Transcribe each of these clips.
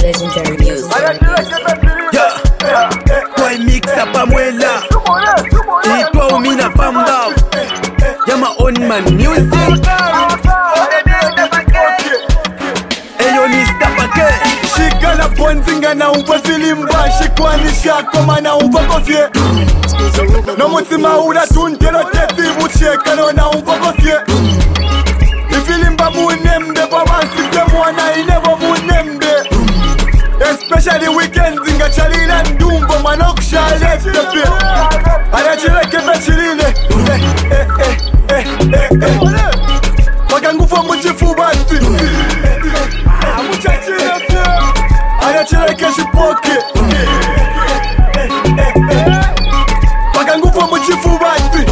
Legendary music. Kwa mixa pamuela itwa umina pamba Yama on man music Eyo ni stapake Shika la bonzinga na umpa filimba Shikwani shako mana umpa kofye No mutima ula tuntelo teti Mucheka no na umpa kofye Ifilimba munembe Babansike mwana inevo munembe Especially weekends inga chalina ndumbo Manokusha tepe Arachileke mechilile Wakangufa muchifu bati Muchachile Arachileke shipoke Wakangufa muchifu bati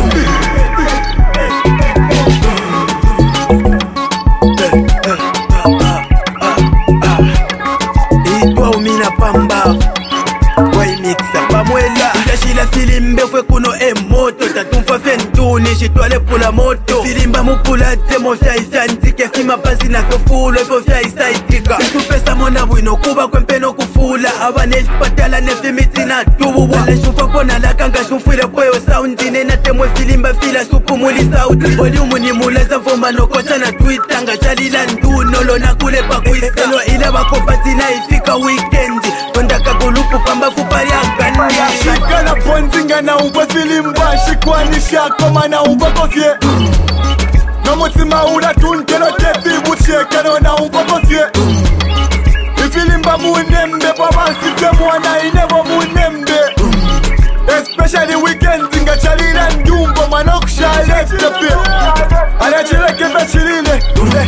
itwa umina pamba Kwa mixa pamuela Ndashila filimbe fwe kuno emoto Tatumfa fentuni shitwale pula moto Filimba mupula temo fya isantike Fima pasi na kofulo ifo fya isaitika Tupesa mona wino kuba kwempeno kufula Abane patala nefimiti na tubu Wale shufa pona lakanga shufile pweo saundi Nena temwe filimba fila supu muli sauti Volumu ni mula za fomba no kocha na twitanga Shalila nduno lona kule pa kuiselo Ila wakopati na ifika weekendi Kondaka kulupu pamba fupari angani Shika la bonzinga na umpa filimba Shikwani shako mana umpa kofye No mutima ula tuntelo teti Mucheka no na umpa kofye Ifilimba munembe Babansike mwana inevo munembe Especially weekends inga chalina ndumbo Manokusha tepe Arachileke mechilile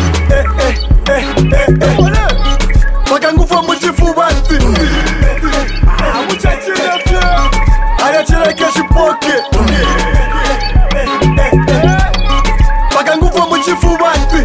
Wakangufa muchifu bati Muchachile Arachileke shipoke Wakangufa muchifu bati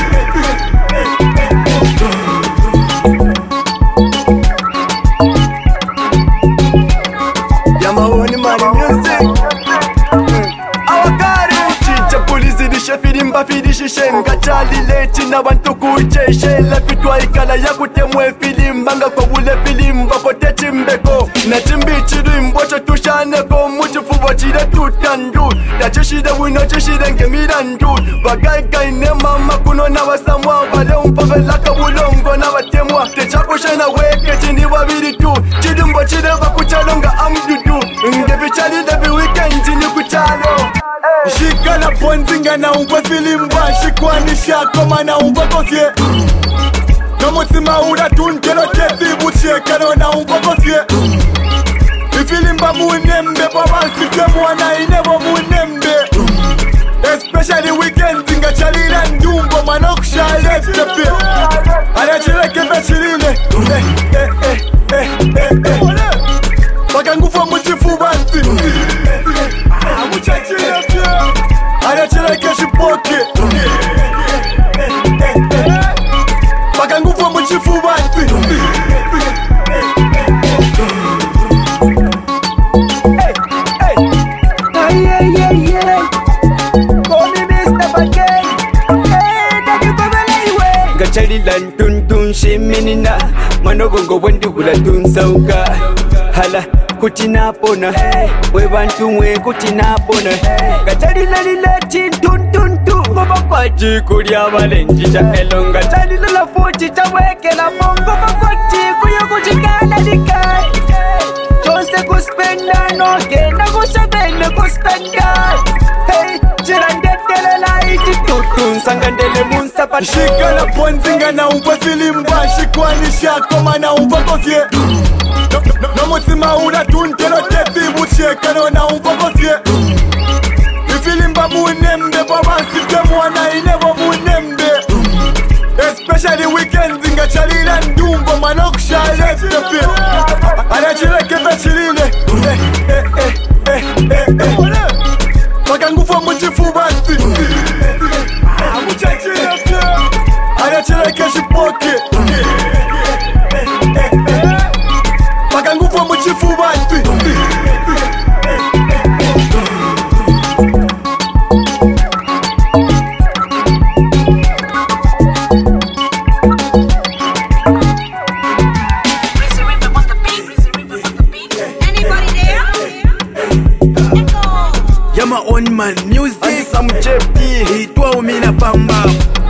Yama oni mani music Awakari Chicha polisi dishe filimba fidishi shenga Chali leti na bantu kucheshe Lepitwa ikala ya kutemwe filimba Nga kobule filimba kote chimbeko Na chimbi chirimbo cho tushaneko Muchifuwa chide tutandu Da chishide wino chishide ngemirandu Wagai ne mama kuno na wasamwa Wale umpavelaka bulongo na watemwa Techakushe na weke chini wabiri tu Chidumbo chide wakuchalonga amdudu Ngevi chali levi weekend ni kuchalo Shika la bonzinga na umpa filimba Shikwani shako mana umpa kofye No mutima ula tuntelo teti Mucheka no na umpa kofye Ifilimba munembe Babansike mwana inevo munembe Especially weekends inga chalina ndumbo Manokusha tepe Arachileke mechilile Wakangufa muchifu bati Muchachile Arachileke shipoke Wakangufa muchifu bati Gachalilan tuntun sheminina Manogongo wendugula tunsauka Hala kutina pona Webantu mwe kutina pona Gachalilalilati tuntuntu Mwabakwati kulia malenjita elonga Chalilala fuchi chawekela mongo Mwabakwati kuyo kuchikala dikai Chose kuspenda no kena kushabene kuspenda Hey, jirandetele la iti tutun Sangandele munsapa Shika la bonzinga na umpa filimba Shikwani shako mana umpa kofye No mutima ula tuntelo teti Mucheka no na umpa kofye Ifilimba munembe Babansike mwana inevo munembe Especially weekends inga chalina ndumbo Manokusha tepe Arachileke mechilile Wakangufa muchifu bati Muchachile Arachileke shipoke Wakangufa muchifu bati Man music Handsome JP itwa umina pamba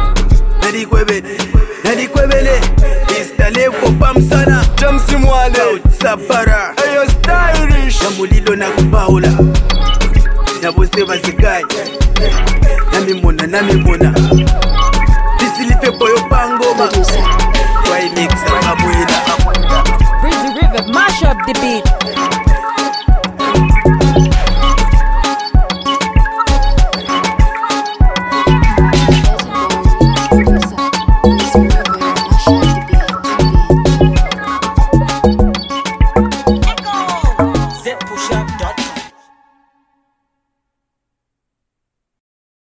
nalikwebele istalefo pamsana James Mwale Sabara Ayo stylish na mulilo na kupaula na bose bazikai namimona Disilife boyo pangoma